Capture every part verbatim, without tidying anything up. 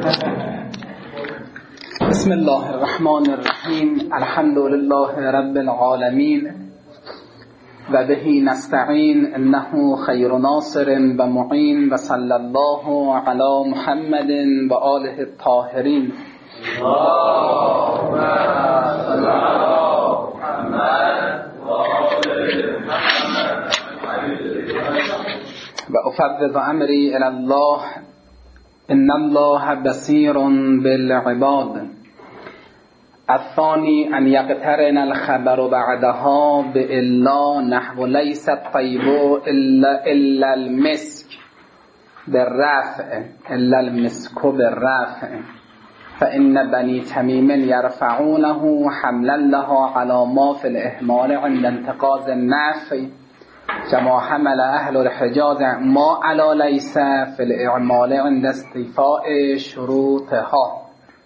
بسم الله الرحمن الرحیم. الحمد لله رب العالمین و به نستعین، انه خیر ناصر و معین، و صلی الله علی محمد و آله الطاهرین. اللهم صل علی محمد و آل محمد و افوض امری الی الله ان الله بصیر بالعباد. الثانی ان یقترن الخبر بعدها بالا نحو لیس الطیب الا الا المسک بالرفع الا المسک بالرفع فان بنی تمیم یرفعونه حملا لها على ما فی الاهمال عند انتقاض النفع كما حمل اهل الحجاز ما علی لیس فی الاعمال عند استیفاء شروطها.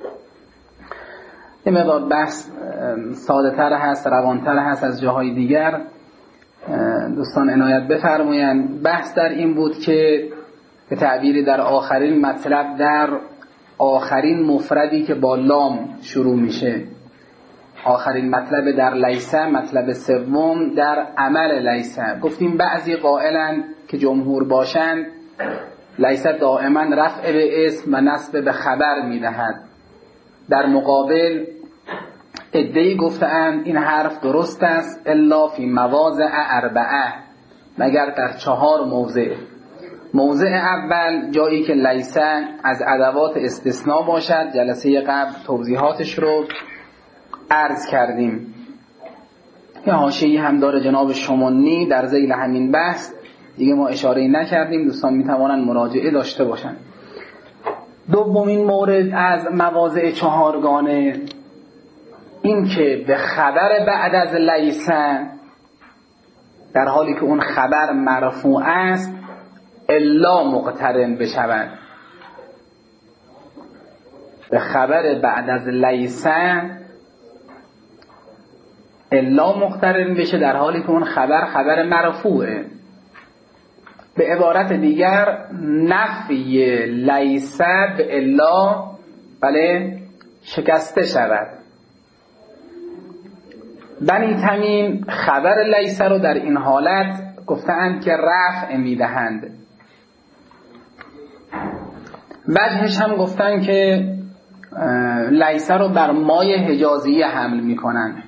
یه مقدار بحث ساده تر هست، روان تر هست از جاهای دیگر. دوستان عنایت بفرمایند. بحث در این بود که به تعبیری در آخرین مطلب، در آخرین مفردی که با لام شروع میشه، آخرین مطلب در لیسه، مطلب سوم در عمل لیسه. گفتیم بعضی قائلن که جمهور باشند لیسه دائما رفع به اسم و نصب به خبر میدهد. در مقابل عده‌ای گفتند این حرف درست است الا فی مواضع اربعه، مگر در چهار موضع. موضع اول جایی که لیسه از ادوات استثناء باشد. جلسه قبل توضیحاتش رو عرض کردیم. یه حاشیه‌ای هم داره جناب شمونی در ذیل همین بحث، دیگه ما اشاره‌ای نکردیم، دوستان میتوانند مراجعه داشته باشند. دومین مورد از مواضع چهارگانه این که به خبر بعد از لیسه، در حالی که اون خبر مرفوع است، الا مقترن بشود. به خبر بعد از لیسه الا مقترن بشه در حالی که اون خبر خبر مرفوعه. به عبارت دیگر نفی لیسه به الا بله شکسته شود. بنی تمیم خبر لیسه رو در این حالت گفتند که رفع میدهند. وجهش هم گفتن که لیسه رو بر مای حجازیه حمل میکنن.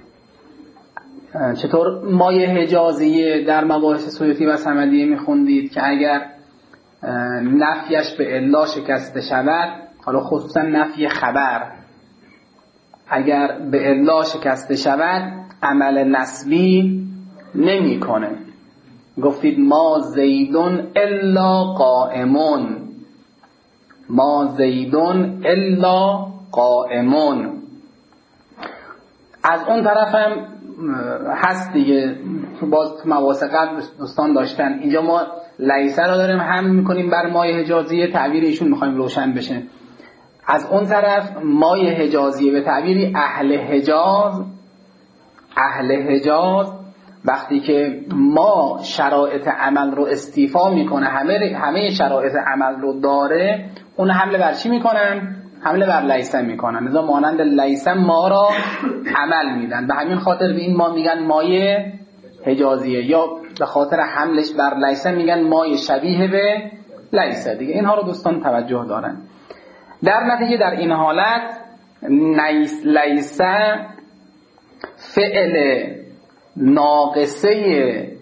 چطور مای حجازیه؟ در مباحث سیوطی و صمدیه میخوندید که اگر نفیش به الا شکسته شود، حالا خصوصا نفی خبر اگر به الا شکسته شود عمل نسبی نمی کنه. گفتید ما زیدون الا قائمون، ما زیدون الا قائمون. از اون طرف هم هست دیگه، باز مواضع قبل دوستان داشتن. اینجا ما لیسه رو داریم حمل میکنیم بر مای حجازیه، تعبیر ایشون میخوایم روشن بشه. از اون طرف مای حجازیه به تعبیری اهل حجاز، اهل حجاز وقتی که ما شرایط عمل رو استیفا میکنه، همه همه شرایط عمل رو داره، اون حمله بر چی میکنن؟ حمله بر لیسه میکنن. لذا مانند لیسه ما را عمل میدن. به همین خاطر به این ما میگن مایه حجازیه، یا به خاطر حملش بر لیسه میگن مایه شبیه به لیسه دیگه. اینها رو دوستان توجه دارن. در نتیجه در این حالت لیسه فعل ناقصه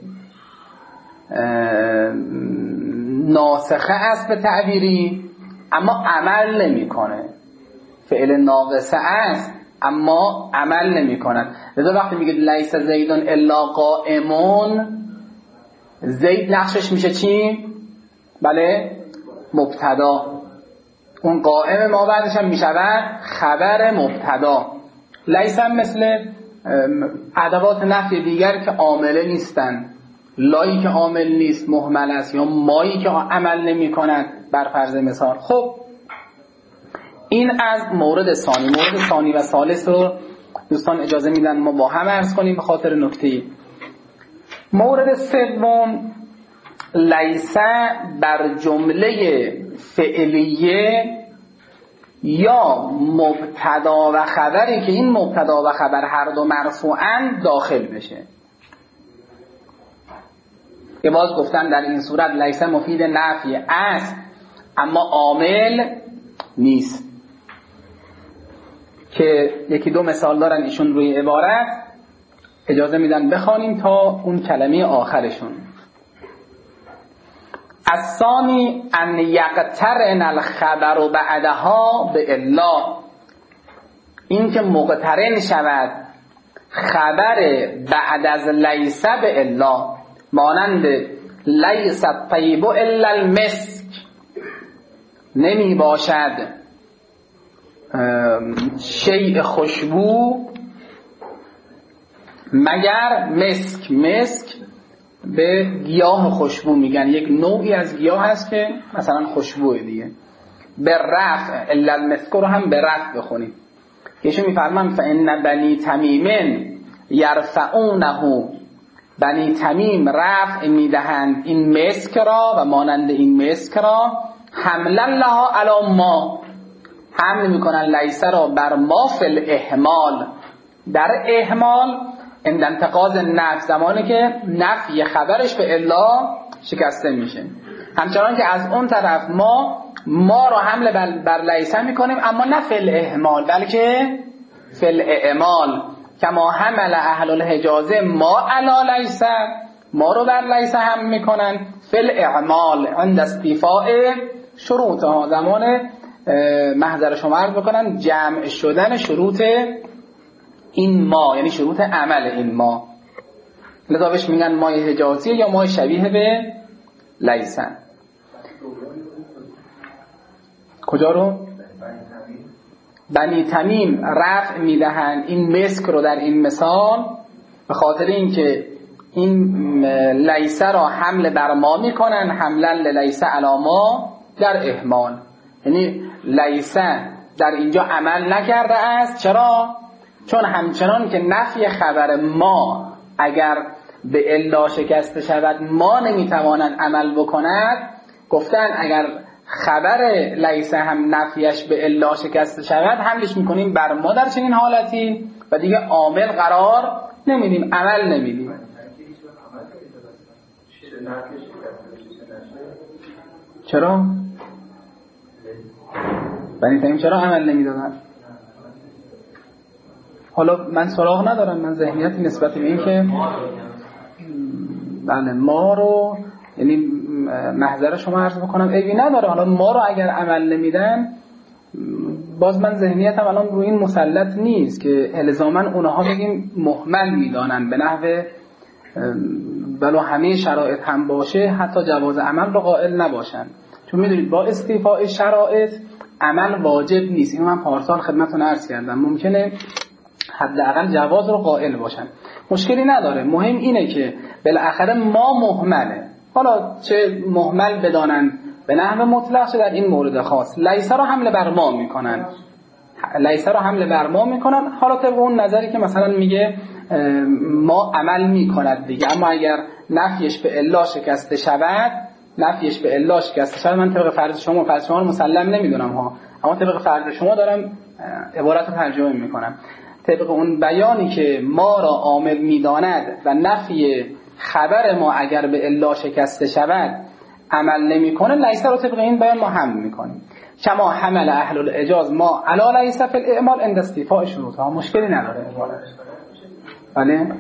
ناسخه است به تعبیری، اما عمل نمی کنه. فعل ناقصه است اما عمل نمی کند. لذا وقتی میگه لیس زیدون الا قائمون، زید نقشش میشه چی؟ بله مبتدا. اون قائم ما بعدش هم میشود خبر مبتدا. لیس هم مثل ادوات نفی دیگر که عامله نیستن. لایی که عامل نیست مهمل است، یا مایی که عمل نمی کند بر فرض مثال. خب این از مورد ثانی. مورد ثانی و ثالث رو دوستان اجازه میدن ما با هم عرض کنیم به خاطر نکته. مورد سوم لیسه بر جمله فعلیه یا مبتدا و خبری که این مبتدا و خبر هر دو مرفوعن داخل بشه. یه باز گفتن در این صورت لیس مفید نفی است اما عامل نیست، که یکی دو مثال دارن ایشون روی عبارت، اجازه میدن بخوانیم تا اون کلمه آخرشون. الثانی ان یقترن الخبر بعدها به الا، این که مقترن شود خبر بعد از لیس به الا، مانند لیس الطیب الا المسک، نمی باشد شیء خوشبو مگر مسک. مسک به گیاه خوشبو میگن، یک نوعی از گیاه هست که مثلا خوشبوه دیگه. به رفع الا المسک رو هم به رفع بخونیم. یشون میفرمان فان بنی تمیم یرفعونه، بنی تمیم رفع میدهند این مسک را و مانند این مسک را، حملا لها علی ما، حمل میکنن لیس را بر ما فی الاحمال، در احمال عند انتقاض نفی، زمانی که نفی خبرش به الا شکسته میشه. همچنان که از اون طرف ما ما را حمل بر, بر لیس میکنیم اما نه فی الاحمال بلکه فی الاعمال، کما حمل اهل الحجاز ما علی لیس، ما رو بر لیس هم میکنن فی الاعمال عند استیفاء شروطها، زمان محضر شما عرض بکنن جمع شدن شروط این ما، یعنی شروط عمل این ما، لذا بهش میگن مای حجازی یا مای شبیه به لیسن. کجا رو؟ بنی تمیم رفع میدهند این مسک رو در این مثال به خاطر اینکه این لیسه را حمل بر ما میکنن، حملا للیسه علی ما در احمال، یعنی لیسه در اینجا عمل نکرده است. چرا؟ چون همچنان که نفی خبر ما اگر به الا شکسته شود ما نمیتوانند عمل بکند، گفتن اگر خبر لیسه هم نفیش به الا شکسته شود حملش میکنیم بر ما در چنین حالتی و دیگه عامل قرار نمیدیم، عمل نمیدیم. چرا؟ بنی تمیم چرا عمل نمیدادن؟ حالا من سراغ ندارم، من ذهنیتی نسبت به این که بله ما رو، یعنی محضر شما عرض بکنم عیبی نداره، حالا ما رو اگر عمل نمیدن باز من ذهنیتم الان روی این مسلط نیست که الزاما اونها بگیم مهمل میدانن به نحو ولو همه شرایط هم باشه حتی جواز عمل رو قائل نباشن، چون میدونید با استیفاء شرایط عمل واجب نیست. اینو من پارسال خدمتتون عرض کردم، ممکنه حداقل جواز رو قائل باشن، مشکلی نداره. مهم اینه که بالاخره ما مهمله، حالا چه مهمل بدانن به نحو مطلق چه در این مورد خاص، لیسه رو حمل بر ما میکنن، لیسه رو حمل بر ما میکنن. حالا طبق اون نظری که مثلا میگه ما عمل میکند دیگه، اما اگر نفیش به الا شکسته شود، نفیش به الا شکسته شود، من طبق فرض شما فرض شما رو مسلم نمیدونم ها، اما طبق فرض شما دارم عبارت رو ترجمه میکنم، طبق اون بیانی که ما را عامل میداند و نفی خبر ما اگر به الا شکسته شود عمل نمیکنه، لیسه رو طبق این بیان ما حمل میکنیم. کما حمل اهل الاجاز ما علی لیسه فی الاعمال عند استیفاء شروطها، مشکلی نداره عبارت. بله؟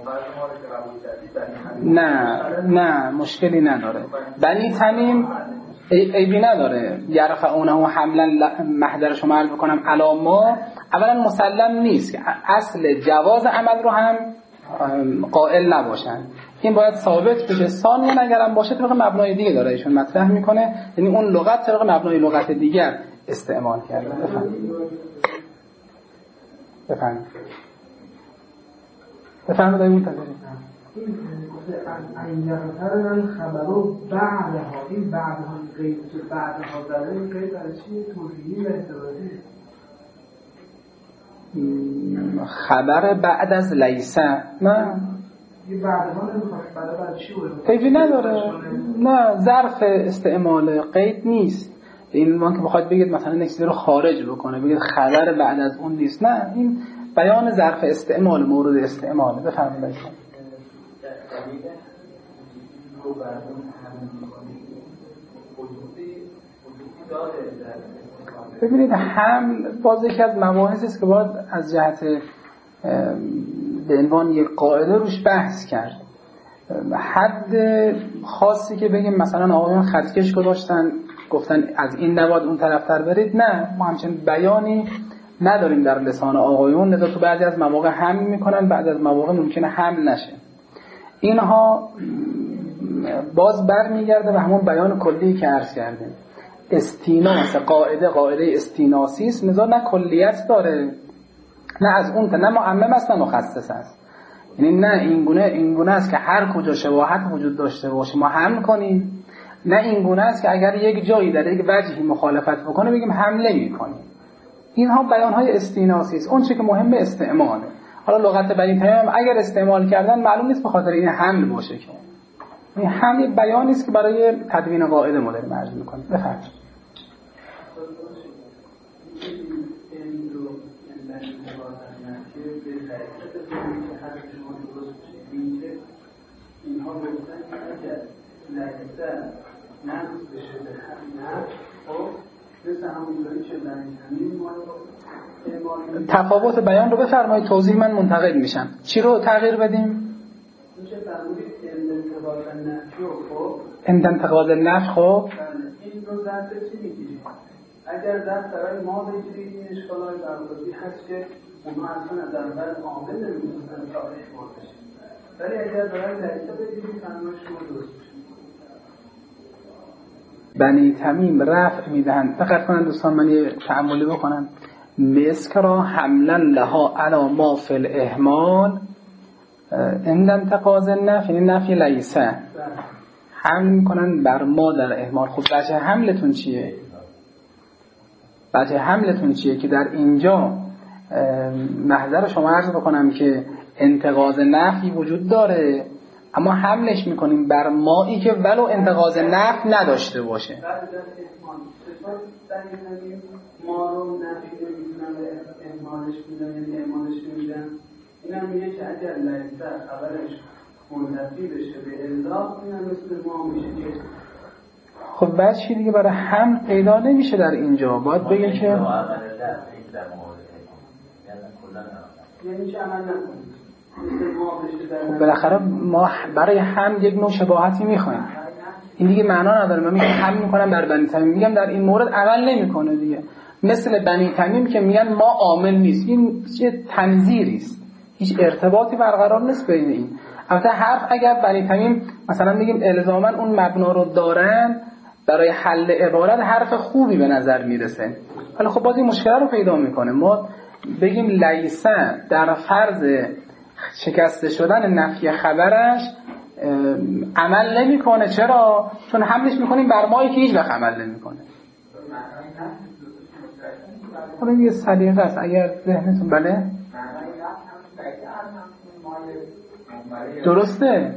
نه نه مشکلی نداره. بنی تمیم عیبی نداره، یرفعونه حملا محضر شما عرض بکنم علی ما، اولا مسلم نیست که اصل جواز عمل رو هم قائل نباشن، این باید ثابت بشه. ثانیاً اگرم باشه طبق مبنای دیگه داره ایشون مطرح میکنه، یعنی اون لغت طبق مبنای لغت دیگر استعمال کرده. بفرمایید بفرمایید بفرمایید این تدریج این یقتر من خبرو بعدها، این بعدها غیر که بعدها داره این غیر برای چی توضیحی و اعتراضی؟ خبر بعد از لیسه نه این بعدها نمیخواد برای چی بود؟ حیفی نداره، نه ظرف استعمال قید نیست، این عنوان که بخواید بگید مثلا یک چیزی رو خارج بکنه، بگید خبر بعد از اون نیست، نه، این بیان ظرف استعمال، مورد استعمال. بفرمایید. ببینید هم باز یکی از مباحثی است که باید از جهت به عنوان یک قاعده روش بحث کرد. حد خاصی که بگیم مثلا آقایان خطکش گذاشتن گفتن از این نباید اون طرفتر برید، نه، ما همچنین بیانی نداریم در لسان آقایون، لذا تو بعضی از مواقع حمل میکنن، بعضی از مواقع ممکنه حمل نشه. اینها باز برمیگرده به همون بیان کلی که عرض کردیم. استیناس قاعده قاعده استیناسی است، لذا نه کلیت داره، نه از اون تا نه معمم است نه مخصص است. یعنی نه این گونه این گونه است که هر کجا شباهت وجود داشته باشه ما حمل کنیم، نه این گونه است که اگر یک جایی در یک وجهی مخالفت بکنه بگیم حمله می‌کنیم. اینها بیان‌های استیناسی است. اون چیزی که مهمه استعماله. حالا لغت بنی تمیم اگر استعمال کردن معلوم نیست به خاطر این حمل باشه، که این حمل بیانی است که برای تدوین قاعده ما داریم عرض می‌کنیم. بفرمایید. اینها گفتن که اگر لحظه نقص بشه به همین نقص، خب مثل همونطوری که در همین ما تفاوت بیان رو بفرمایید، توضیح من منتقد میشم. چی رو تغییر بدیم؟ میشه فرمودید انتقاض نفی و خب انتقاض نفی خب این رو ظرف چی میگیرید؟ اگر ظرف برای ما بگیرید این اشکالای برخوردی هست که اونها اصلا از اول عامل نمیدونستن تا اشکال بشه، ولی اگر برای لحظه بگیرید فرمای شما درست بشه. بنی تمیم رفع میدهند. دقت کنن دوستان، من یه تأملی بکنم. مسک را حملا لها علا ما فی الاهمال عند انتقاض النفی، یعنی نفی لیسه حمل میکنن بر ما در اهمال. خب وجه حملتون چیه؟ وجه حملتون چیه که در اینجا محضر شما عرض بکنم که انتقاض نفی وجود داره اما حملش میکنیم بر مایی که ولو انتقاض نفی نداشته باشه. ما رو نفی نمیدونم به اهمالش میدن، یعنی اهمالش نمیدن. این هم میگه که اگر لحظه خبرش منتفی بشه به اضاف، این هم مثل ما میشه که خب بچه دیگه برای حمل پیدا نمیشه در اینجا. باید بگه که یعنی چه عمل نکنید. خب بالاخره ما برای حمل یک نوع شباهتی میخوایم. این دیگه معنا نداره. من میگم حمل میکنم بر بنی تمیم، میگم در این مورد عمل نمیکنه دیگه. مثل بنی تمیم که میگن ما عامل نیست، این چه تنظیری است، هیچ ارتباطی برقرار نیست بین این. البته حرف اگر بنی تمیم مثلا میگیم الزاما اون مبنا رو دارن برای حل عبارت، حرف خوبی به نظر میرسه، ولی خب باز این مشکل رو پیدا میکنه. ما بگیم لیسه در فرض شکسته شدن نفی خبرش عمل نمیکنه. چرا؟ چون حملش میکنیم بر مایی که هیچ وقت عمل نمیکنه. حالا یه سلیقه است اگر ذهنتون بله درسته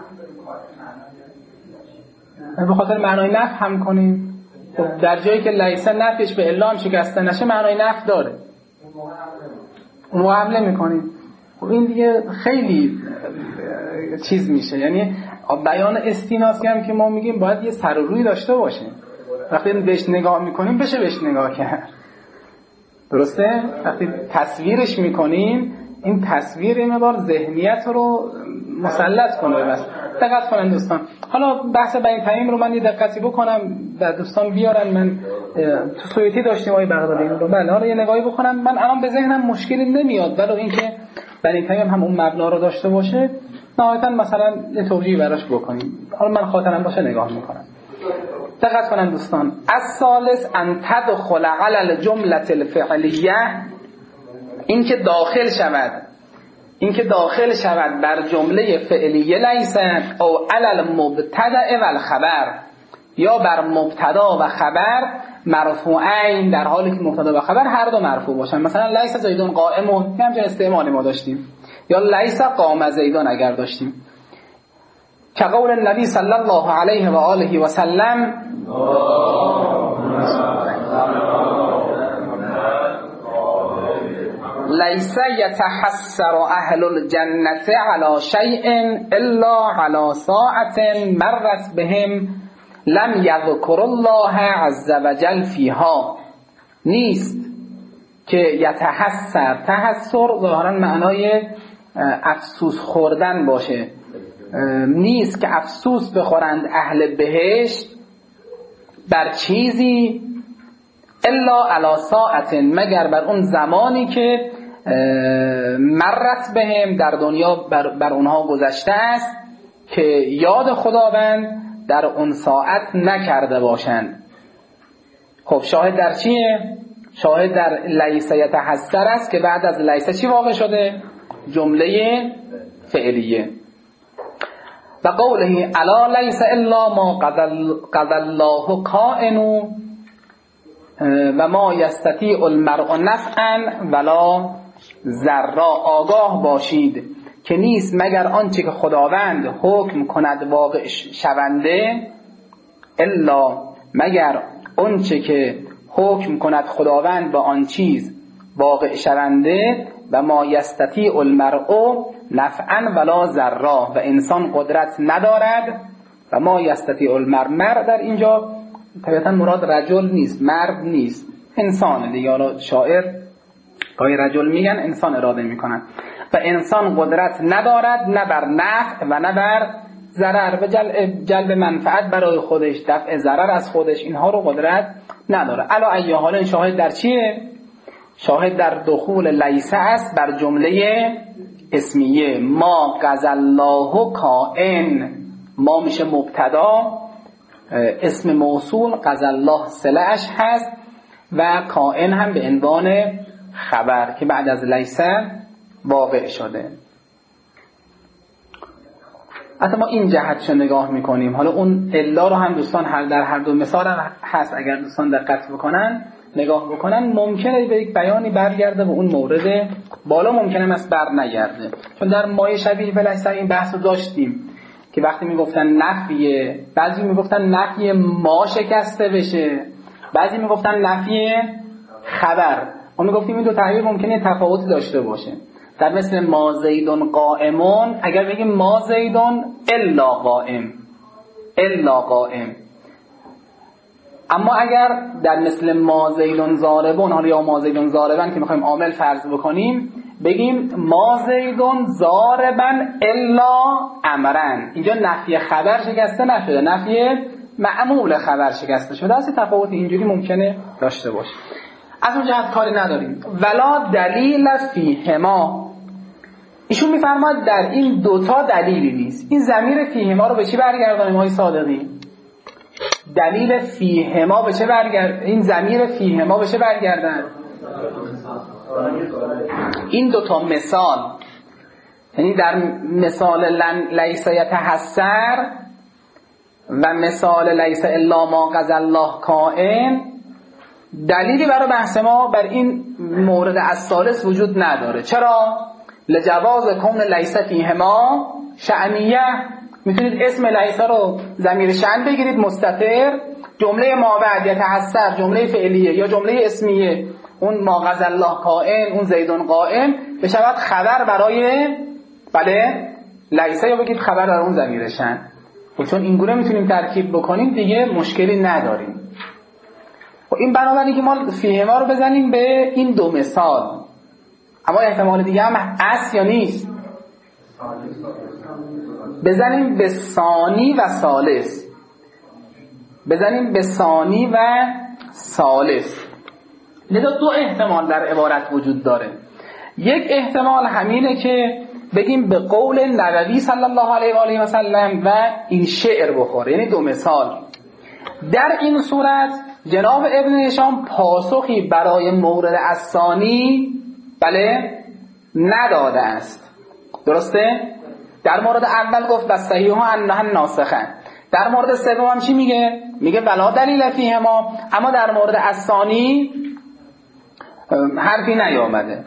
به خاطر معنای نفی هم کنیم. خب در جایی که لیسه نفیش به الا هم شکسته نشه معنای نفی داره، اون رو حمله میکنیم. خب این دیگه خیلی چیز میشه. یعنی بیان استیناسی هم که ما میگیم باید یه سر و روی داشته باشه. وقتی بهش نگاه میکنیم بشه بهش نگاه کرد، درسته؟ وقتی تصویرش میکنیم این تصویر این مقدار ذهنیت رو مسلط کنه. بس دقت کنن دوستان. حالا بحث بنی تمیم رو من یه دقتی بکنم و دوستان بیارن. من تو سویتی داشتیم آقای بغدادی رو، بله، حالا یه نگاهی بکنم. من الان به ذهنم مشکلی نمیاد، ولی اینکه بنی تمیم هم اون مبنا رو داشته باشه نهایتا مثلا یه توجیه براش بکنیم. حالا من خاطرم باشه نگاه میکنم. دقت کنن دوستان. الثالث ان تدخل علی الجمله الفعلیه، این که داخل شود این که داخل شود بر جمله فعلیه لیسن او علی المبتدا و الخبر، یا بر مبتدا و خبر مرفوعین، در حالی که مبتدا و خبر هر دو مرفوع باشن. مثلا لیس زیدون قائمون، همچنین استعمالی ما داشتیم، یا لیس قام زیدون اگر داشتیم، که قول النبی صلی الله علیه و آله و سلم لیس یتحسر اهل الجنة علی شیء الا علی ساعة مرت بهم لم یذکر الله عز وجل فیها. نیست که یتحسر، تحسر ظاهرا معنای افسوس خوردن باشه، نیست که افسوس بخورند اهل بهشت بر چیزی الا علی ساعت، مگر بر اون زمانی که مرت بهم در دنیا بر, بر اونها گذشته است که یاد خداوند در اون ساعت نکرده باشند. خب شاهد در چیه؟ شاهد در لیس یتحسر است که بعد از لیس چی واقع شده؟ جمله فعلیه. و قوله الا لیس الا ما قضى الله کائن و ما یستطیع المرء نفعا ولا ضرا. آگاه باشید که نیست مگر آنچه که خداوند حکم کند واقع شونده، الا مگر آنچه که حکم کند خداوند با آن چیز واقع شونده، و ما یستطیع المرء نفعا ولا ضرا، و انسان قدرت ندارد. و ما یستطیع المرء، مرء در اینجا طبیعتا مراد رجل نیست، مرد نیست، انسان دیگه. حالا شاعر گاهی رجل میگن، انسان اراده میکنن. و انسان قدرت ندارد نه بر نفع و نه بر ضرر، و جلب, جلب منفعت برای خودش، دفع ضرر از خودش، اینها رو قدرت نداره. علا ای حال شاهد در چیه؟ شاهد در دخول لیس است بر جمله اسمیه. ما قضى الله کائن، ما میشه مبتدا، اسم موصول، قضى الله صله‌اش هست، و کائن هم به عنوان خبر که بعد از لیس واقع شده. حتی ما این جهتش نگاه میکنیم. حالا اون الا رو هم دوستان هر در هر دو مثال هست، اگر دوستان دقت بکنن نگاه بکنن ممکنه به یک بیانی برگرده و اون مورد بالا ممکنه است بر نگرده. چون در مایه شبیه فلسفه این بحث رو داشتیم که وقتی میگفتن نفی، بعضی میگفتن نفی ما شکسته بشه، بعضی میگفتن نفی خبر. ما میگفتیم این دو تعبیر ممکنه تفاوتی داشته باشه. در مثل ما زیدون قائمون، اگر بگیم ما زیدون الا قائم، الا قائم. اما اگر در مثل ما زیدون ضاربون، حالا یا ما زیدون ضاربن که میخوایم عامل فرض بکنیم، بگیم ما زیدون ضاربن الا امرن. اینجا نفی خبر شکسته نشده، نفی معمول خبر شکسته شده. اصلا تفاوت اینجوری ممکنه داشته باشه. از اون جهت کاری نداریم. ولا دلیل فیهما، ایشون میفرماد در این دوتا دلیلی نیست. این ضمیر فیهما رو به چی برگردانیم های صادقی؟ دلیل فیهما به چه برگرد؟ این ضمیر فیهما به چه برگردن؟ این دوتا مثال، یعنی در مثال لیس یتحسر و مثال لیس الا ما قضى الله کائن، دلیلی برای بحث ما بر این مورد الثالث وجود نداره. چرا؟ لجواز کون لیس فیهما شأنیه. میتونید اسم لیس رو ضمیر شأن بگیرید مستتر، جمله ما بعد یتحسر جمله فعلیه یا جمله اسمیه، اون ما قضى الله کائن، اون زیدون قائم، بشود خبر برای بله لیس، یا بگید خبر در اون ضمیر شأن. و چون اینگونه میتونیم ترکیب بکنیم دیگه مشکلی نداریم. و این بنابراینه که ما فیهما رو بزنیم به این دو مثال. اما احتمال دیگه هم هست یا نیست؟ بزنیم به ثانی و ثالث، بزنیم به ثانی و ثالث. لذا دو احتمال در عبارت وجود داره. یک احتمال همینه که بگیم به قول نبوی صلی الله علیه و آله و سلم و این شعر بخوره، یعنی دو مثال. در این صورت جناب ابن هشام پاسخی برای مورد الثانی بله نداده است. درسته؟ در مورد اول گفت بس صحیح ها انها ناسخه. در مورد سوم هم چی میگه؟ میگه ولا دلیل فیهما. اما در مورد الثانی حرفی نیامده.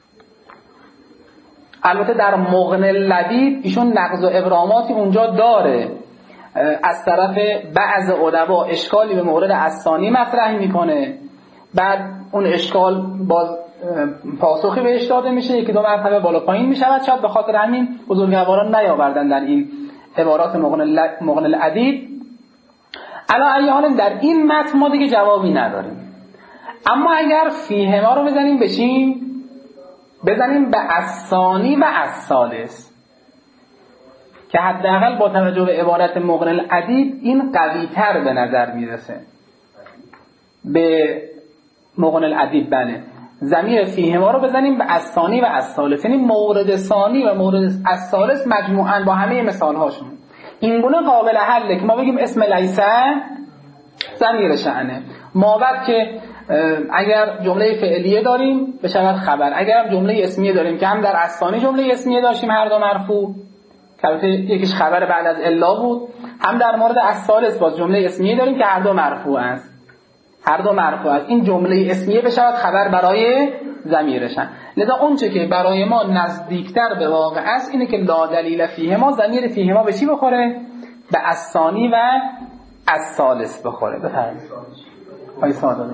البته در مغنی اللبیب ایشون نقض و ابراماتی اونجا داره، از طرف بعض ادبا اشکالی به مورد الثانی مطرح میکنه، بعد اون اشکال باز پاسخی بهش داده میشه، یکی دو مرتبه بالا پایین میشود. شاید به خاطر همین بزرگواران نیاوردن در این عبارات مغن الادیب. علی ای حال در این متن ما دیگه جوابی نداریم. اما اگر فیه ما رو بزنیم به چی؟ بزنیم به الثانی و الثالث، که حداقل با توجه به عبارت مغن الادیب این قوی تر به نظر میرسه. به مغن الادیب بله، ضمیر فیه ما رو بزنیم به الثانی و الثالث، یعنی مورد ثانی و مورد الثالث مجموعاً با همه مثال هاشون. این گونه قابل حله که ما بگیم اسم لیسه ضمیر شأنه، ما بعد که اگر جمله فعلیه داریم بشود خبر، اگر جمله اسمیه داریم که هم در الثانی جمله اسمیه داشتیم هر دو مرفوع که البته یکیش خبر بعد از الا بود، هم در مورد الثالث باز جمله اسمیه داریم که هر دو مرفوع است، هر دو مرفوع است. این جمله اسمیه بشود خبر برای ضمیرشن. لذا اون چه که برای ما نزدیکتر به واقع است اینه که لا دلیل فیه ما، ضمیر فیه ما به چی بخوره؟ به الثانی و الثالث بخوره. بفرمایید آقای سعادت.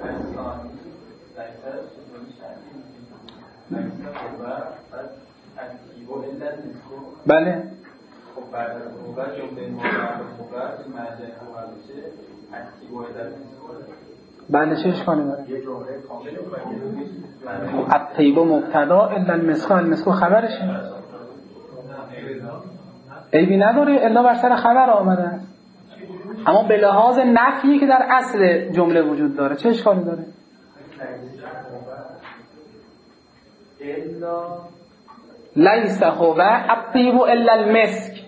بله خب بعد از موقع جمله موقع مرجع خبر بشه اکتیو علت بله چه اشکالی داره؟ یه جمله کامل الطیب مبتدا الا المسک، المسک خبرشه، عیبی نداره الا بر سر خبر آمده است. اما به لحاظ نفیی که در اصل جمله وجود داره چه اشکالی داره؟ لیس هو الطیب الا المسک.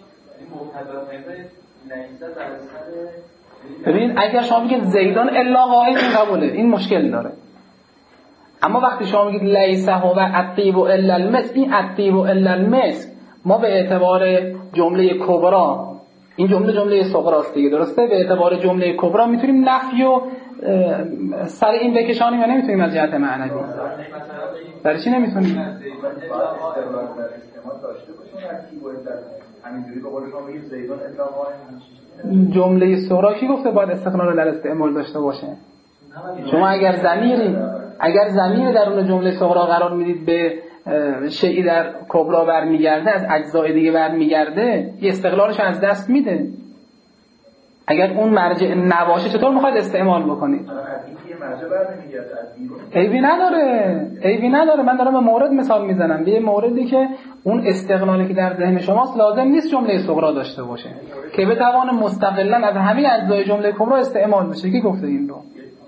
ببین اگر شما بگید زیدان الا قائم این قبوله، این مشکل داره. اما وقتی شما بگید لیس هو الطیب الا المسک، این الطیب الا المسک ما به اعتبار جمله کبرا، این جمله جمله صغراست دیگه، درسته؟ به اعتبار جمله کبرا میتونیم نفی و سر این بکشانیم یا نمیتونیم از جهت معنوی؟ برای چی نمیتونیم؟ جمله صغرا کی گفته باید استقلال در استعمال داشته باشه؟ شما اگر ضمیری اگر ضمیر در اون جمله صغرا قرار میدید به شیئی در کبرا برمیگرده، از اجزای دیگه برمیگرده، یه استقلالش از دست میده. اگر اون مرجع نباشه چطور میخواید استعمال بکنید؟ عیبی نداره، عیبی نداره. من دارم به مورد مثال میزنم، به یه موردی که اون استقلالی که در ذهن شماست لازم نیست جمله صغرا داشته باشه که بتوان مستقلا از همه اجزای جمله کبرا استعمال بشه. کی گفته این رو؟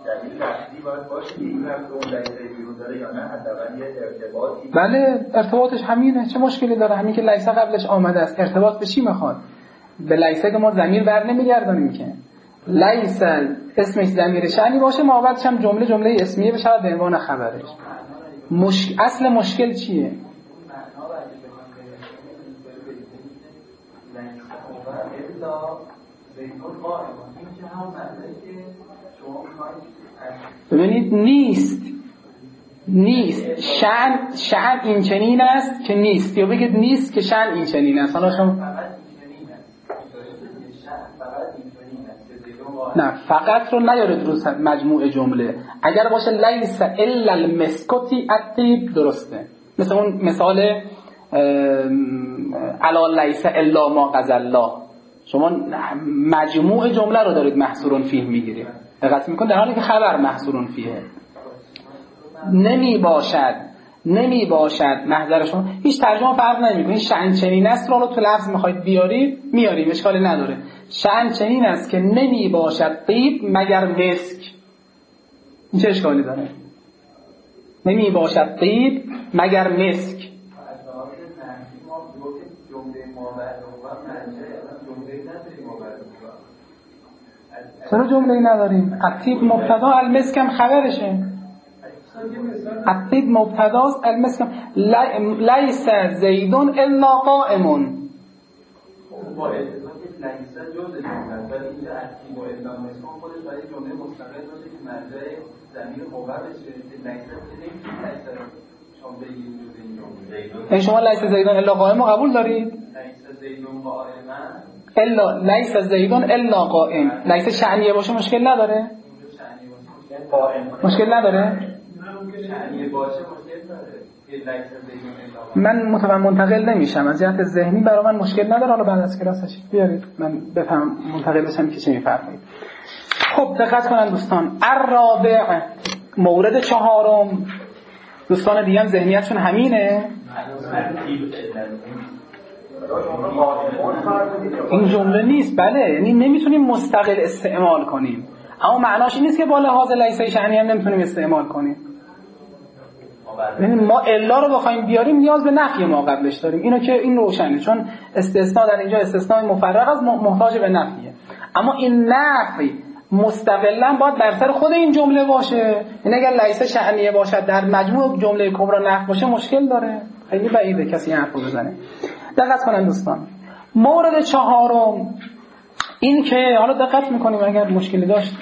بله ارتباطش همینه، چه مشکلی داره؟ همین که لیسه قبلش آمده است. ارتباط به چی میخواد؟ به لیسه که ما ضمیر بر نمیگردانیم که لیسه اسمش ضمیر شأنی باشه، ما بعدش هم جمله جمله اسمیه بشه به عنوان خبرش. مشک... اصل مشکل چیه؟ ببینید نیست نیست شأن شأن این چنین است که نیست، یا بگید نیست که شأن این چنین است. حالا شما نه فقط رو نیارید رو مجموع جمله. اگر باشه لیس الا المسکتی الطیب درسته، مثل اون مثال الا لیس الا ما قضى الله، شما مجموع جمله رو دارید محصورون فیه میگیرید، دقت میکنید، در حالی که خبر محصورون فیه نمی باشد نمی باشد محضر شما هیچ ترجمه فرق نمیکنه. این شأن چنین است رو تو لفظ میخواید بیارید میاریم، اشکالی نداره. شأن چنین است که نمی باشد طیب مگر مسک، این چه اشکالی داره؟ نمی باشد طیب مگر مسک. چرا جمله ای نداریم؟ الطیب مبتدا المسک هم خبرشه. الطیب مبتداست المسک لیس زیدون الا قائم. با اتفاق لیس جزء جمله ولی اینجا الطیب و الا مسک خودش برای جمله مستقل باشه که مرجع ضمیر مبر بشه. لیس که نمیشه لیس شما بگید جزء این جمله. این شما لیس زیدون الا قائم رو قبول دارید؟ لیس زیدون قائما الا لیس زیدون الا قائم، لیس شأنیه باشه مشکل نداره؟ مشکل نداره؟ من متوجه منتقل نمیشم از جهت ذهنی، برای من مشکل نداره. حالا بعد از کلاس تشریف بیارید من بفهم منتقل بشم که چه میفرمایید. خب دقت کنن دوستان. الرابع، مورد چهارم، دوستان دیگه هم ذهنیتشون همینه. این جمله نیست، بله، یعنی نمیتونیم مستقل استعمال کنیم، اما معناش این نیست که با لحاظ لیسه شأنی هم نمیتونیم استعمال کنیم. یعنی ما الا رو بخوایم بیاریم نیاز به نفی ما قبلش داریم، اینو که این روشنه، چون استثناء در اینجا استثناء مفرغ از محتاج به نفیه. اما این نفی مستقلا باید بر سر خود این جمله باشه. این اگر لیسه شأنیه باشد در مجموع جمله کبرا نفی باشه مشکل داره، خیلی بعیده کسی این حرفو بزنه. دقت کنن دوستان. مورد چهارم این که حالا دقت میکنیم اگر مشکلی داشت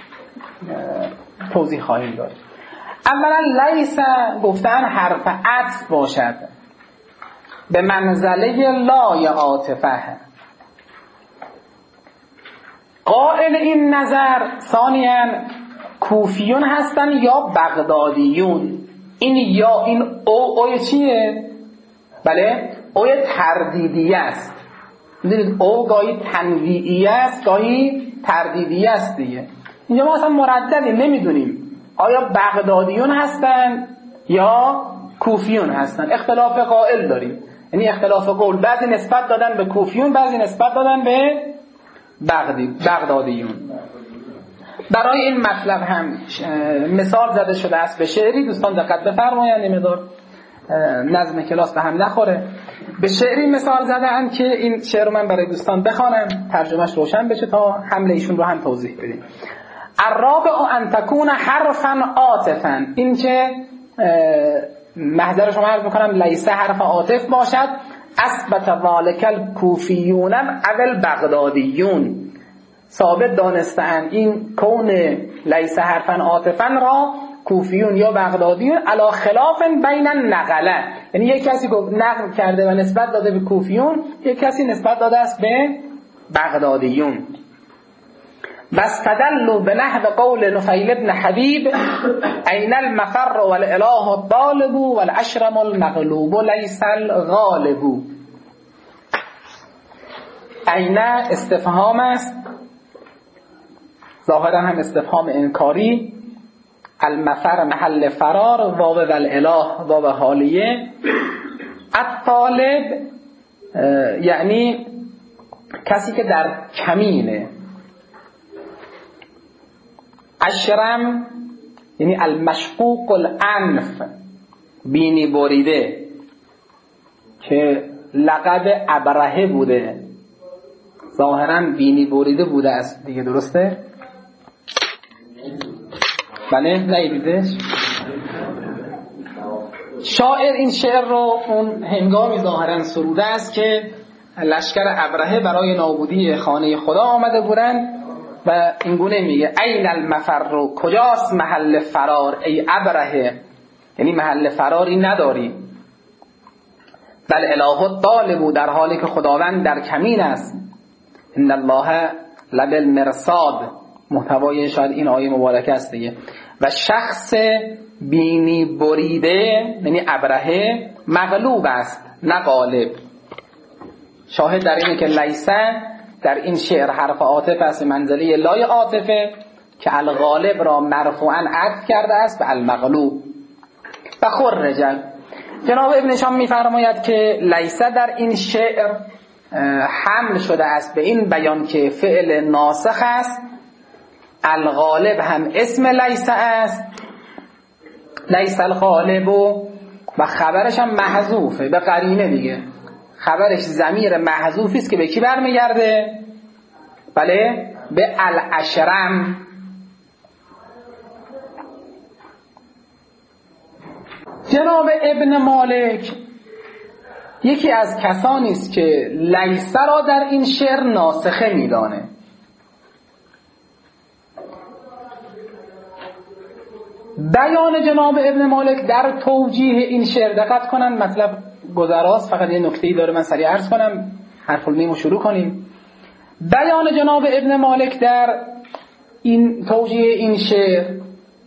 توضیح خواهیم داد. اولا لیس گفتن حرف عطف باشد به منزله لای عاطفه. قائل این نظر ثانیاً کوفیون هستن یا بغدادیون. این یا این او او چیه؟ بله او تردیدی است. میدونید او گاهی تنویعی است گاهی تردیدی است دیگه. اینجا ما اصلا مرددی نمیدونیم آیا بغدادیون هستن یا کوفیون هستن، اختلاف قائل داریم. یعنی اختلاف قول، بعضی نسبت دادن به کوفیون، بعضی نسبت دادن به بغدی بغدادیون. برای این مطلب هم مثال زده شده است به شعری. دوستان دقت بفرمایید این مقدار نظم کلاس به هم نخوره. به شعری مثال زدن که این شعر رو من برای دوستان بخوانم ترجمهش روشن بشه تا حمله ایشون رو هم توضیح بدیم. الرابع ان تكون حرفا عاطفا، این که محضر شما عرض میکنم لیسه حرف عاطف باشد. اثبت ذلک الکوفیون اول بغدادیون، ثابت دانستن این کون لیسه حرفا عاطفا را کوفیون یا بغدادیون علی خلاف بین النقله، یعنی یک کسی نقل کرده و نسبت داده به کوفیون، یک کسی نسبت داده است به بغدادیون. واستدلوا بنحو قول نفیل بن حبیب این المفر والاله الطالب والاشرم المغلوب لیس الغالب. این استفهام است، ظاهرا هم استفهام انکاری. المفر محل فرار، واو و الاله واو حالیه. الطالب یعنی کسی که در کمینه. اشرم یعنی المشقوق الانف، بینی بریده، که لقب ابرهه بوده، ظاهرا بینی بریده بوده است دیگه، درسته؟ بله نیدیدش؟ شاعر این شعر رو اون هنگامی ظاهرا سروده است که لشکر ابرهه برای نابودی خانه خدا آمده بودند و این گونه میگه این المفر، کجاست محل فرار ای ابرهه، یعنی محل فراری نداری. بل اله الطالب، در حالی که خداوند در کمین است. ان الله لبالمرصاد، محتوای شاید این آیه مبارکه است دیگه. و شخص بینی بریده یعنی ابرهه مغلوب است نه غالب. شاهد در اینه که لیسه در این شعر حرف عاطف است، منزله لای عاطفه، که الغالب را مرفوعا عطف کرده است به المغلوب. و خرج جناب ابن هشام میفرماید که لیسه در این شعر حمل شده است به این بیان که فعل ناسخ است. الغالب هم اسم لیسه است، لیس الغالب، و خبرش هم محذوفه به قرینه دیگه. خبرش ضمیر محذوفی است که به کی برمیگرده؟ بله به الاشرم. جناب ابن مالک یکی از کسانی است که لیسه را در این شعر ناسخه میدانه. بیان جناب ابن مالک در توجیه این شعر، دقت کنن مطلب گذراست، فقط یه نکته‌ای داره من سریع عرض کنم، حرف المیم رو شروع کنیم. بیان جناب ابن مالک در این توجیه این شعر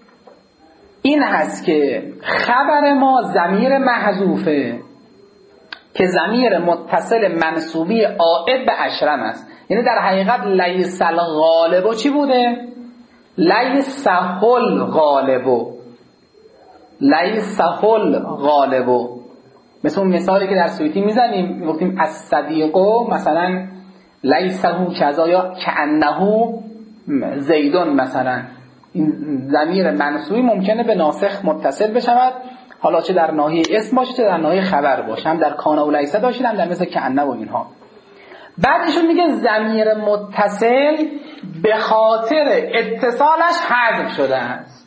این هست که خبر ما ضمیر محذوفه که ضمیر متصل منصوبی عائد به اشرم است. یعنی در حقیقت لیس الغالب چی بوده؟ لیس الغالب، لیس الغالب. مثل اون مثالی که در سویتی میزنیم میگفتیم الصدیق مثلا لیسه کذا یا کأنه زیدون مثلا. این ضمیر منصوبی ممکنه به ناسخ متصل بشود، حالا چه در ناحیه اسم باشه چه در ناحیه خبر باشه، هم در کان و لیسه داشتیم هم در مثل کأنه و اینها. بعدشون میگه ضمیر متصل به خاطر اتصالش حذف شده است.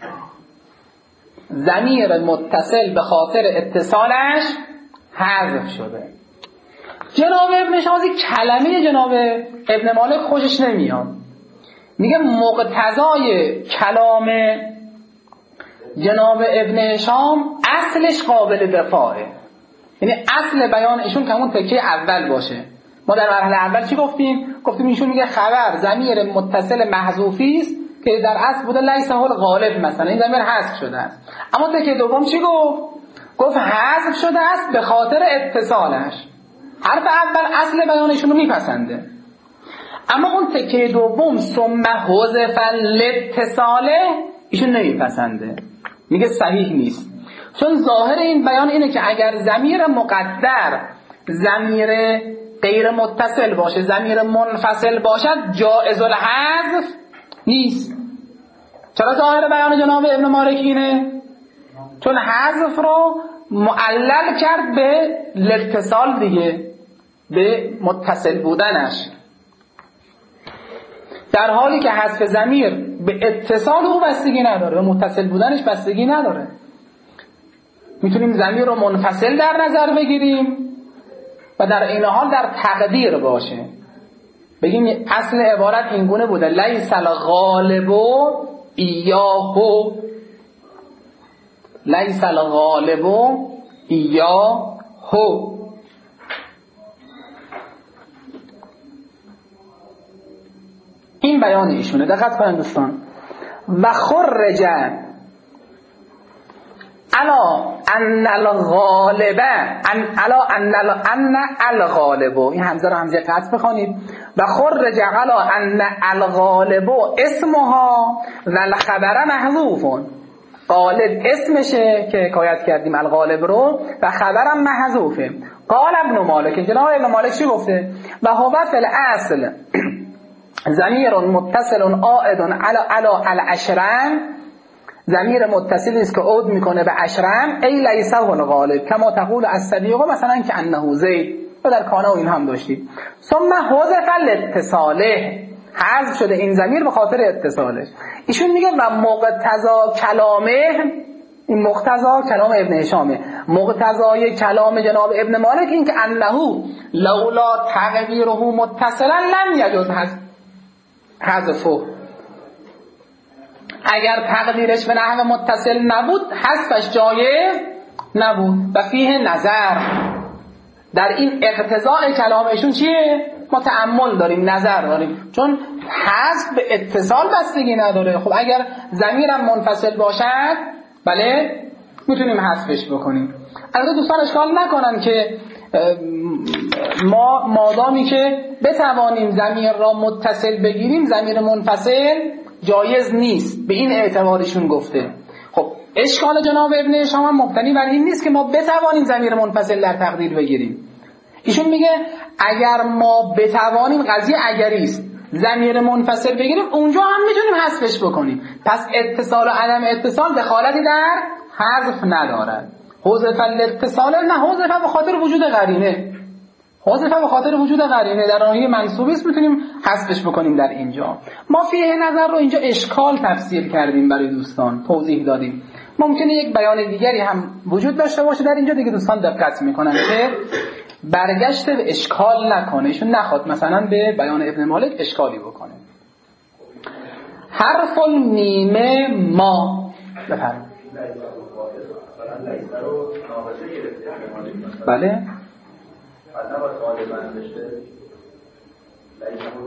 ضمیر متصل به خاطر اتصالش حذف شده. جناب ابن شازی کلمه جناب ابن مالک خوشش نمیاد، میگه مقتضای کلام جناب ابن هشام اصلش قابل دفاعه. یعنی اصل بیان ایشون که همون تکه اول باشه. ما در مرحله اول چی گفتیم؟ گفتیم ایشون میگه خبر ضمیر متصل محذوفی است که در اصل بوده لیس الغالب مثلا، این ضمیر حذف شده است. اما تکه دوم چی گفت؟ گفت حذف شده است به خاطر اتصالش. حرف اول اصل بیانشون رو میپسنده، اما اون تکه دوم ثم حذف الاتصاله ایشون نمیپسنده، میگه صحیح نیست. چون ظاهر این بیان اینه که اگر ضمیر مقدر ضمیر غیر متصل باشه، ضمیر منفصل باشد، جائز الحذف نیست. چرا ظاهر بیان جناب ابن مالک اینه؟ چون حذف رو معلل کرد به الاتصال دیگه، به متصل بودنش، در حالی که حذف ضمیر به اتصال او بستگی نداره، به متصل بودنش بستگی نداره. میتونیم ضمیر رو منفصل در نظر بگیریم و در این حال در تقدیر باشه، بگیم اصل عبارت این گونه بوده لیس الغالب ایاهو، لیس الغالب ایاهو. این بیان ایشونه. دقت کنید دوستان. و خرج الا ان الغالب ان الا ان ان الغالب، این همزه رو همزه قطع بخونید. و خرج الا ان الغالب اسمها و الخبر محذوف. غالب اسمشه که حکایت کردیم الغالب رو و خبرم محذوفه. قال ابن مالک، جناب ابن مالک چی گفته؟ و هو فی الاصل ضمیر متصل عائد علی علی الاشرم، ضمیر متصلی است که عود میکنه به اشرم، ای لیس الغالب کما تقول الصدیق مثلا که انه زید، و در کانه و این هم داشتید. ثم حذف الاتصاله، حذف شده این ضمیر به خاطر اتصالش. ایشون میگه و مقتضا کلامه، این مقتضا کلام ابن هشامه، مقتضای کلام جناب ابن مالک این که انه لولا تقدیره متصلا لم یجوز حذفه، اگر تقدیرش به نحو متصل نبود حذفش جایز نبود. و فیه نظر، در این اقتضاء کلامشون چیه؟ ما تأمل داریم، نظر داریم، چون حذف به اتصال بستگی نداره. خب اگر ضمیرم منفصل باشد بله میتونیم حذفش بکنیم. البته دوستان اشکال نکنن که ما مادامی که بتوانیم ضمیر را متصل بگیریم ضمیر منفصل جایز نیست، به این اعتبارشون گفته. خب اشکال جناب ابن هشام هم مبتنی بر این نیست که ما بتوانیم ضمیر منفصل در تقدیر بگیریم. ایشون میگه اگر ما بتوانیم، قضیه اگری است، ضمیر منفصل بگیریم اونجا هم میتونیم حذفش بکنیم. پس اتصال و عدم اتصال دخالتی در حذف ندارد. حذف الاتصال نه، حذف به خاطر وجود قرینه، حذف به خاطر وجود قرینه در ناحیه منصوبی است، میتونیم حذفش بکنیم. در اینجا ما فیه نظر رو اینجا اشکال تفسیر کردیم برای دوستان، توضیح دادیم. ممکنه یک بیان دیگری هم وجود داشته باشه در اینجا، دیگه دوستان دقت میکنن که برگشت به اشکال نکنه، ایشون نخواد مثلا به بیان ابن مالک اشکالی بکنه. حرف المیمه ما بفرمایید. بله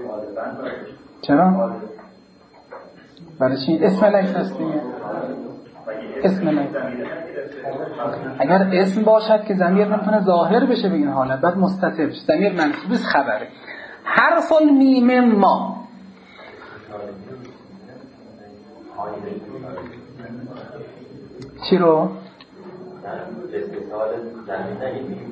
چرا؟ برای چی؟ اسم لیس هست دیگه. اسم نه. اگر اسم باشد که ضمیر نمیتونه ظاهر بشه به این حالت، بعد مستتر بشه. ضمیر منصوب است، خبره. حرف المیم ما چی رو؟ اتصال زمین نگیم،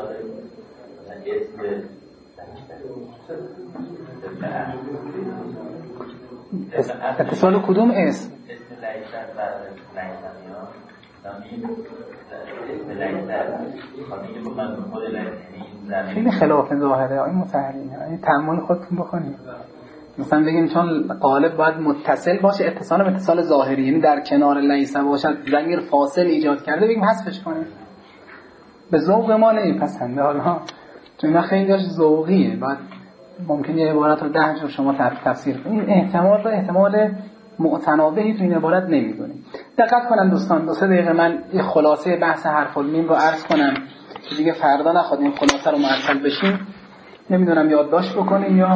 اتصال اسم اتصال کدوم اسم؟ اسم لیسر و لیسریا زمین اسم لیسر خواهی بکنم خود لیسر خیلی خلاف ظاهره. آئی متحرین آئی تعمل خودتون بکنید. مثلا بگیم چون قالب باید متصل باشه، اتصال به اتصال ظاهری، یعنی در کنار لیسر باشد، ضمیر فاصل ایجاد کرده، بگیم حذفش کنیم. به ذوق ما نمیپسنده. حالا چون خیلی داشت ذوقیه، بعد ممکنه یه عبارت رو ده جور شما تفسیر کنید. این احتمال رو احتمال متنابهی تو این عبارت نمیدونیم. دقت کنن دوستان، دو سه دقیقه من یه خلاصه بحث حرف المیم رو عرض کنم که دیگه فردا نخواد این خلاصه رو معطل بشیم. نمیدونم یادداشت بکنیم یا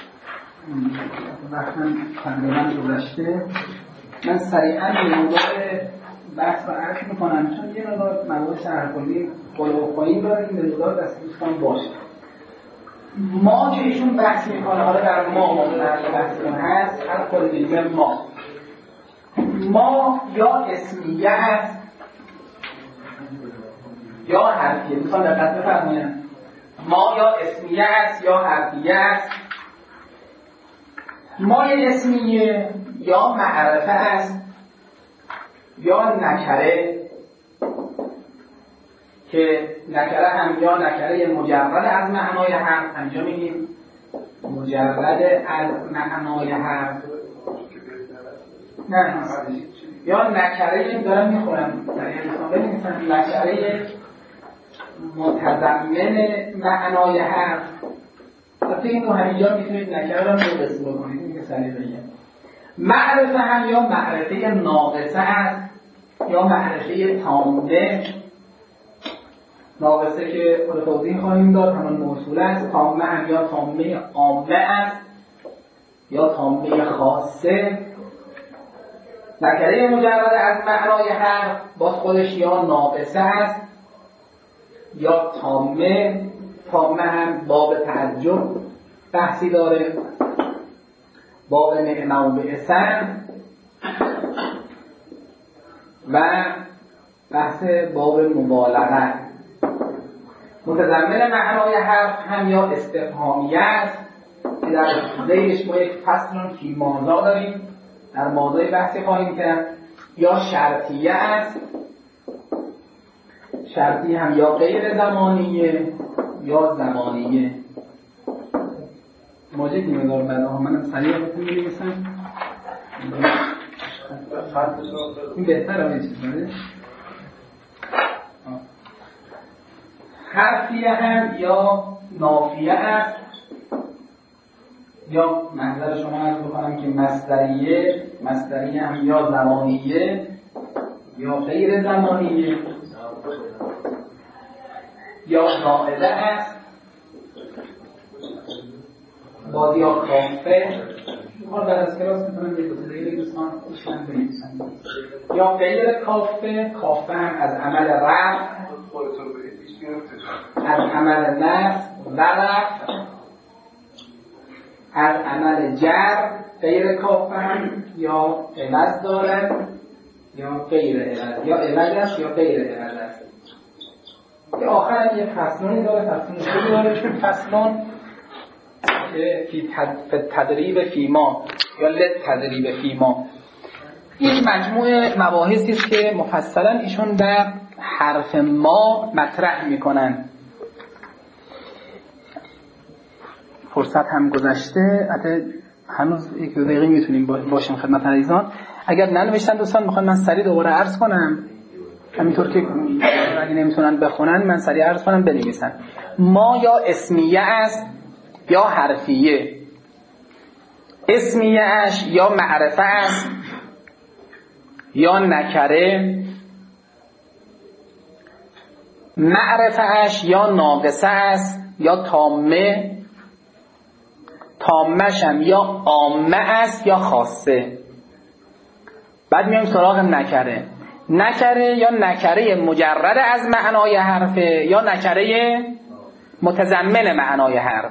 وقتا تقریبا گذشته. من سریعا به موضوع بحث رو عرض میکنم چون یه مقدار مباحث حرف المیم بالا و پایین داره. این مقدار دست دوستان باشه. ما که ایشون بحث میکنه، حالا در ما موضوع بحثمون هست حرف المیم ما ما یا اسمیه است یا حرفیه. دوستان دقت بفرمایید، ما یا اسمیه است یا حرفیه است. ما یا اسمیه یا معرفه است یا نکره، که نکره هم یا نکره مجرد از معنای حرف، همینجا میگیم مجرد از معنای حرف، نه یا نکره دارم میخورم در این حسابه نمیسن نکره متضمن معنای حرف. حتی این دو همینجا میتونید نکره رو مقص بکنید. این که سلیقه‌ایه. معرفه هم یا معرفه ناقصه است یا معرفه تامه. ناقصه که خود توضیح خواهیم داد همان موصوله است. تامه هم یا تامه عامه است یا تامه خاصه. نکره مجرد از معنای حرف باز خودش یا ناقصه است یا تامه. تامه هم باب تعجب بحثی داره، باب نعمه و بئسن و بحث باب مبالغه. متضمن معنای حرف هم یا استفهامیه است که در زیرش ما یک فصل فی ماذا داریم، در ماذای بحثی خواهیم کرد، یا شرطیه است. شرطی هم یا غیر زمانیه یا زمانیه. ماجد نمیدار بعد ها منم سریع بکنم بنویسم. این بهتر هم یه چیز بده. حرفیه هم یا نافیه است یا منظر شما عرض بکنم که مصدریه. مصدریه هم یا زمانیه یا غیر زمانیه یا زائده است. باز یا کافه. حالا بعد از کلاس میتونم یه دوسته دیگه دوستان خوشن بنویسن. یا غیر کافه. کافه هم از عمل رفع، از عمل نصب و رفع، از عمل جر. غیر کافه هم یا عوض داره یا غیر عوض، یا عوض است یا غیر عوض است. که آخر هم یه فصلونی داره، فصلونی خیلی داره چون فصلون که فی تدریب فیما یا لد تدریب فیما. این مجموعه مباحثی است که مفصلا ایشون در حرف ما مطرح میکنن. فرصت هم گذشته، حتی هنوز یک دو دقیقه میتونیم باشیم خدمت عزیزان. اگر ننوشتن دوستان میخوان من سریع دوباره عرض کنم، همینطور که اگه نمیتونن بخونن من سریع عرض کنم بنویسن. ما یا اسمیه است یا حرفیه. اسمیه اش یا معرفه است یا نکره. معرفه اش یا ناقصه است یا تامه. تامش هم یا عامه است یا خاصه. بعد میایم سراغ نکره. نکره یا نکره مجرد از معنای حرفه یا نکره متضمن معنای حرف.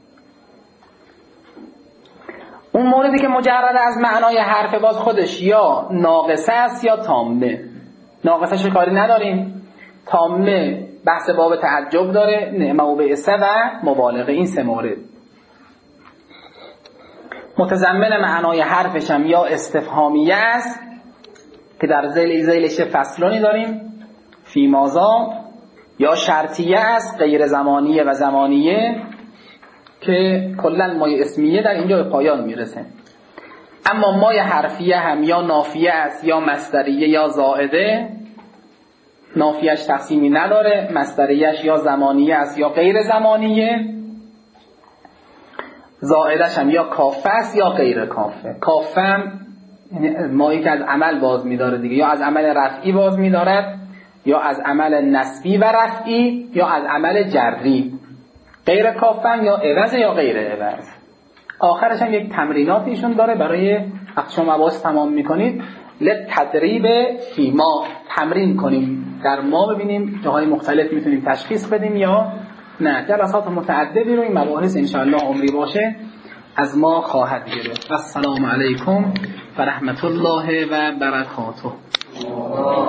اون موردی که مجرد از معنای حرف باز خودش یا ناقصه است یا تامه. ناقصه شو کاری نداریم، تامه بحث باب تعجب داره، نعمه و بعثه و مبالغه. این سه مورد. متضمن معنای حرفش هم یا استفهامیه است که در ذیل ذیلش فصلونی داریم فی مازا، یا شرطیه است غیر زمانیه و زمانیه که کلا مای اسمیه در اینجا به پایان میرسه. اما مای حرفیه هم یا نافیه است یا مصدریه یا زائده. نافیهش تقسیمی نداره، مصدریهش یا زمانیه است یا غیر زمانیه، زائدش هم یا کافه است یا غیر کافه. کافه هم مایی که از عمل باز میداره دیگه، یا از عمل رفعی باز میدارد یا از عمل نسبی و رفعی یا از عمل جری. غیر کافه هم یا عوض یا غیر عوض. آخرش هم یک تمریناتیشون داره برای وقتی شما مباحث تمام میکنید، لتدریب فیما، تمرین کنیم در ما ببینیم جاهای مختلف میتونیم تشخیص بدیم یا نه. جلسات متعددی رو این مباحث انشاءالله عمری باشه از ما خواهد گرفت. السلام علیکم و رحمت الله و برکاته.